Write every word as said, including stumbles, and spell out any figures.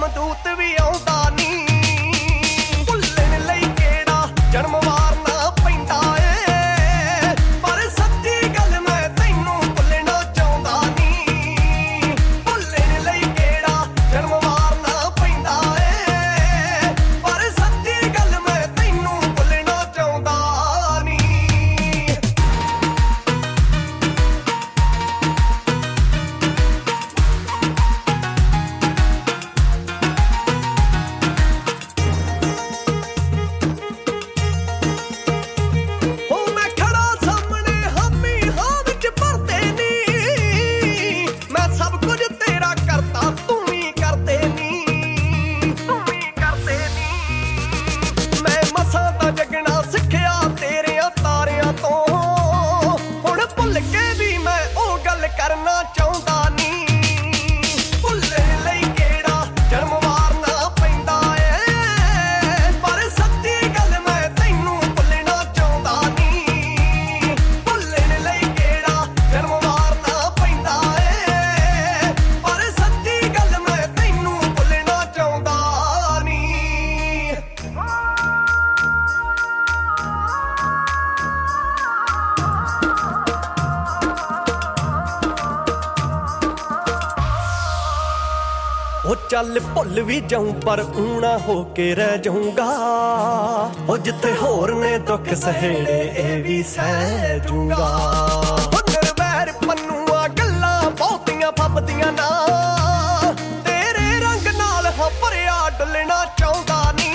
ਜਮਦੂਤ ਵੀ ਆਉਂਦਾ ਨੀ। ਭੁੱਲਣ ਲਈ ਕਿਹੜਾ ਜਨਮ ਵਾਰਨਾ ਪੈਂਦਾ ਏ, ਪਰ ਸੱਚੀ ਗੱਲ ਮੈਂ ਤੈਨੂੰ ਭੁੱਲਣਾ ਚਾਹੁੰਦਾ ਨੀ। ਭੁੱਲਣ ਲਈ ਕਿਹੜਾ ਜਨਮ ਵਾਰਨਾ ਪੈਂਦਾ ਏ, ਪਰ ਸੱਚੀ ਗੱਲ ਮੈਂ ਤੈਨੂੰ ਭੁੱਲਣਾ ਚਾਹੁੰਦਾ ਨੀ। ਕਰਨਾ ਚਾਹੁੰਦਾ ਨੀ। ਭੁੱਲਣ ਲਈ ਕਿਹੜਾ ਜਨਮ ਵਾਰਨਾ ਪੈਂਦਾ ਏ, ਪਰ ਸੱਚੀ ਗੱਲ ਮੈਂ ਤੈਨੂੰ ਭੁੱਲਣਾ ਚਾਹੁੰਦਾ ਨੀ। ਭੁੱਲਣ ਲਈ ਕਿਹੜਾ ਜਨਮ ਵਾਰਨਾ ਪੈਂਦਾ ਏ, ਪਰ ਸੱਚੀ ਗੱਲ ਮੈਂ ਤੈਨੂੰ ਭੁੱਲਣਾ ਚਾਹੁੰਦਾ ਨੀ। ਉਹ ਚੱਲ ਭੁੱਲ ਵੀ ਜਾਊਂ ਪਰ ਊਣਾ ਹੋ ਕੇ ਰਹਿ ਜਾਊਂਗਾ। ਉਹ ਜਿੱਥੇ ਹੋਰ ਨੇ ਦੁੱਖ ਸਹੇੜੇ ਇਹ ਵੀ ਸਹਿ ਜੂੰਗਾ। ਉਹ ਨਿਰਵੈਰ ਪੰਨੂਆਂ ਗੱਲਾਂ ਬਹੁਤੀਆਂ ਫੱਬਦੀਆਂ ਨਾ, ਤੇਰੇ ਰੰਗ ਨਾਲ ਹਾਂ ਭਰਿਆ ਡੁੱਲਣਾ ਚਾਹੁੰਦਾ ਨੀ।